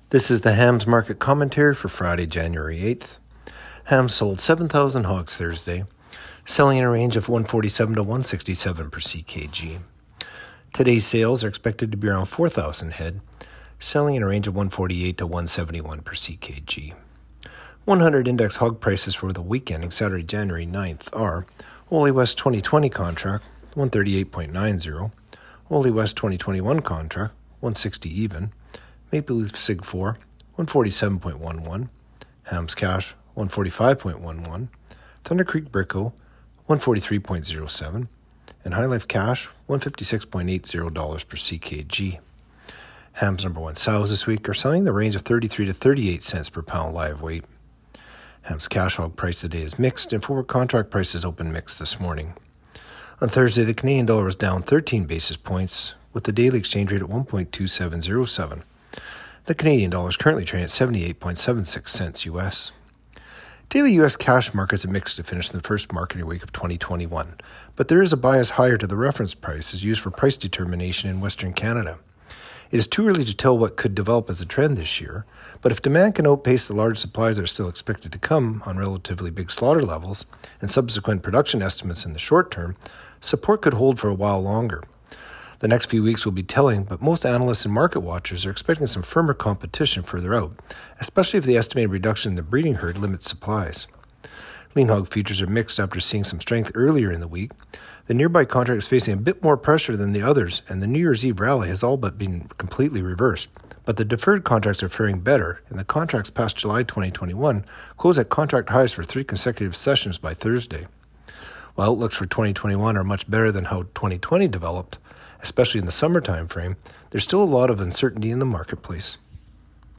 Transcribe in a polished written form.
This is the hams market commentary for Friday, January 8th. Hams sold 7,000 hogs Thursday, selling in a range of 147 to 167 per CKG. Today's sales are expected to be around 4,000 head, selling in a range of 148 to 171 per CKG. 100 index hog prices for the week ending Saturday, January 9th are Wholly West 2020 contract, 138.90, Wholly West 2021 contract, 160 even, Maple Leaf Sig 4, 147.11, Hams Cash, 145.11, Thunder Creek Brico, 143.07, and High Life Cash, $156.80 per CKG. Hams number one sows this week are selling in the range of 33 to 38 cents per pound live weight. Hams Cash hog price today is mixed, and forward contract prices open mixed this morning. On Thursday, the Canadian dollar was down 13 basis points, with the daily exchange rate at 1.2707. The Canadian dollar is currently trading at 78.76 cents U.S. Daily U.S. cash markets are mixed to finish the first marketing week of 2021, but there is a bias higher to the reference price as used for price determination in Western Canada. It is too early to tell what could develop as a trend this year, but if demand can outpace the large supplies that are still expected to come on relatively big slaughter levels and subsequent production estimates in the short term, support could hold for a while longer. The next few weeks will be telling, but most analysts and market watchers are expecting some firmer competition further out, especially if the estimated reduction in the breeding herd limits supplies. Lean hog futures are mixed after seeing some strength earlier in the week. The nearby contract is facing a bit more pressure than the others, and the New Year's Eve rally has all but been completely reversed. But the deferred contracts are faring better, and the contracts past July 2021 close at contract highs for 3 consecutive sessions by Thursday. While outlooks for 2021 are much better than how 2020 developed, especially in the summer time frame, there's still a lot of uncertainty in the marketplace.